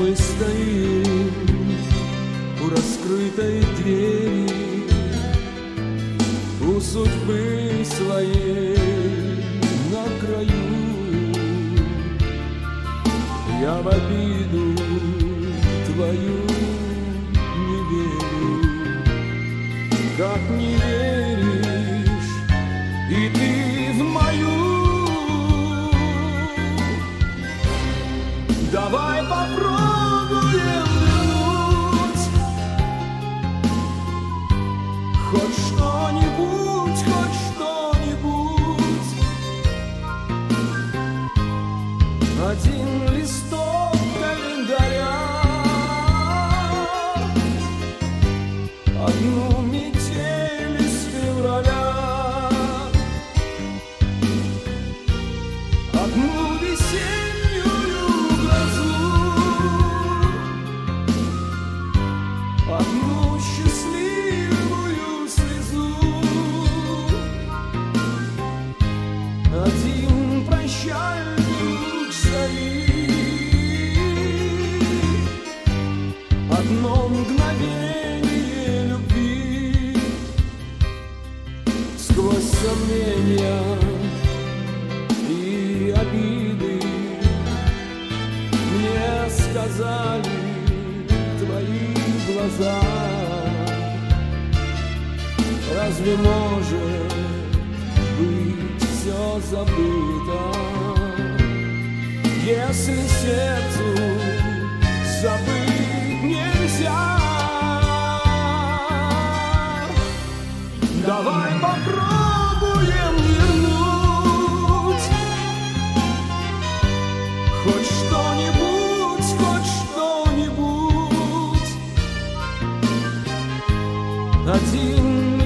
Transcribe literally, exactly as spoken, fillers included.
мы стоим у раскрытой двери, у судьбы своей на краю. Я в обиду твою не верю, как не веришь и ты в мою. Давай попробуем вернуть хоть что-нибудь, хоть что-нибудь. Один листок календаря, одну метель из февраля, одну весеннюю одну счастливую слезу, один прощальный луч зари, одно мгновение любви. Сквозь сомнения и обиды мне сказали твои глаза. Разве может быть все забыто, если сердцу забыть нельзя? Давай попробуем вернуть хоть что-нибудь, хоть что-нибудь. Один